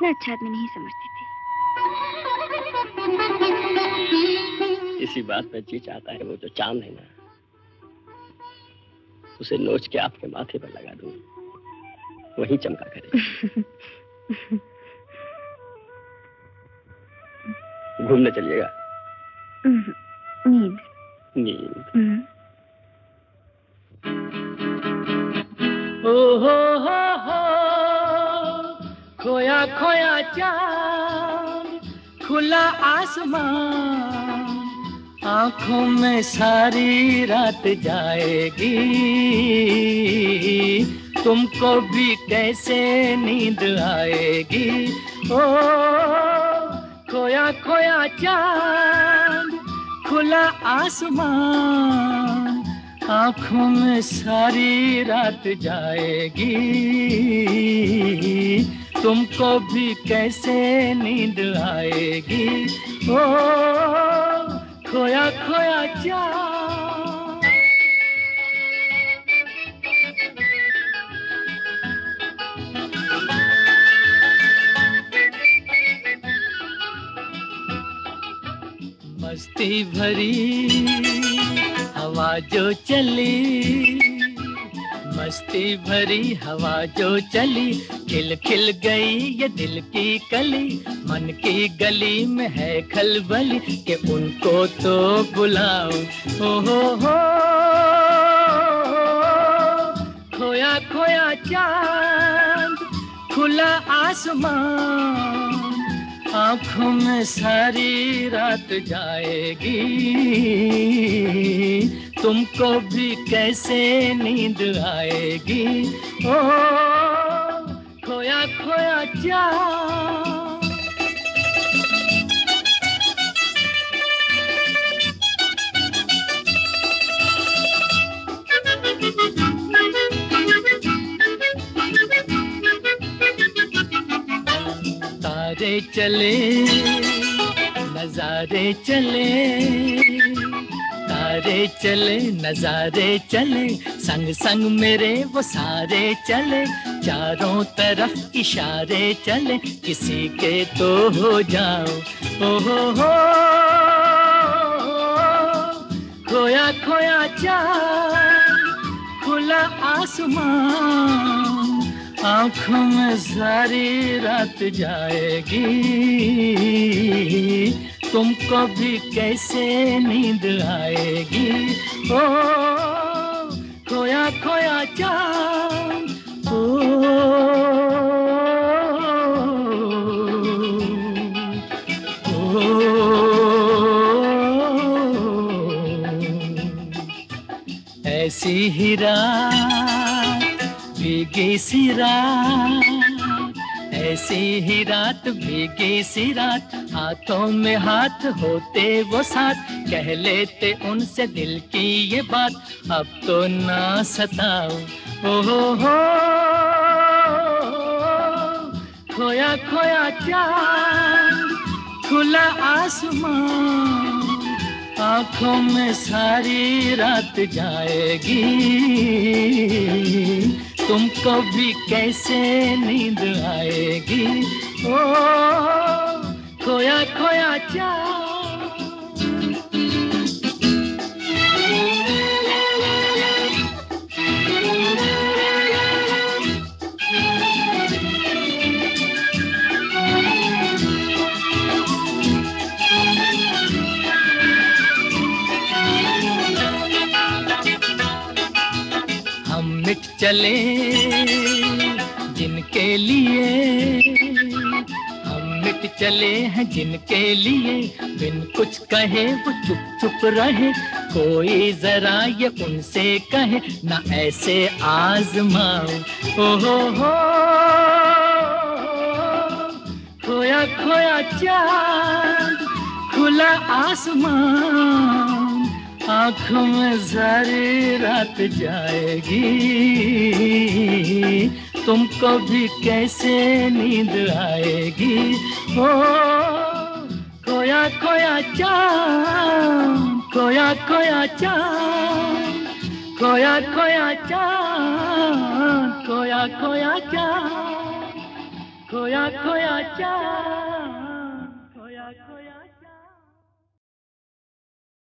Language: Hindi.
इतना अच्छा आदमी नहीं समझती थी। इसी बात में जी चाहता है वो जो चांद है ना, उसे नोच के आपके माथे पर लगा दूं, वही चमका करे। घूमने चलिएगा? नींद। नींद। ओ हो, खोया खोया चांद, खुला आसमान, आंखों में सारी रात जाएगी, तुमको भी कैसे नींद आएगी। ओ खोया खोया चांद, खुला आसमान, आंखों में सारी रात जाएगी, तुमको भी कैसे नींद आएगी। ओ खोया खोया चांद। मस्ती भरी हवा जो चली, मस्ती भरी हवा जो चली, खिल खिल गई ये दिल की कली, मन की गली में है खलबली कि उनको तो बुलाओ। हो खोया खोया चांद, खुला आसमान, आंखों में सारी रात जाएगी, तुमको भी कैसे नींद आएगी। ओ खोया खोया चांद। तारे चले नजारे चले, तारे चले नजारे चले, संग संग मेरे वो सारे चले, चारों तरफ इशारे चले, किसी के तो हो जाओ। ओ हो खोया खोया चांद, खुला आसमान, आंखों में सारी रात जाएगी, तुमको भी कैसे नींद आएगी। ओ खोया खोया चांद। ऐसी ही रात, भीगी सी रात, ऐसी ही रात, भीगी सी रात, हाथों में हाथ होते वो साथ, कह लेते उनसे दिल की ये बात, अब तो ना सताओ। ओ हो खोया खोया चांद, खुला आसमान, आंखों में सारी रात जाएगी, तुमको भी कैसे नींद आएगी। ओ खोया खोया चांद। मिट चले जिनके लिए, हम मिट चले हैं जिनके लिए, बिन कुछ कहे वो चुप चुप रहे, कोई जरा ये उनसे कहे ना ऐसे आजमाओ। ओ हो खोया खोया चांद, खुला आसमान, आंखों में सारी रात जाएगी, तुमको भी कैसे नींद आएगी। ओ खोया खोया चांद, खोया खोया चांद, खोया खोया चांद, खोया खोया चांद, खोया खोया चाह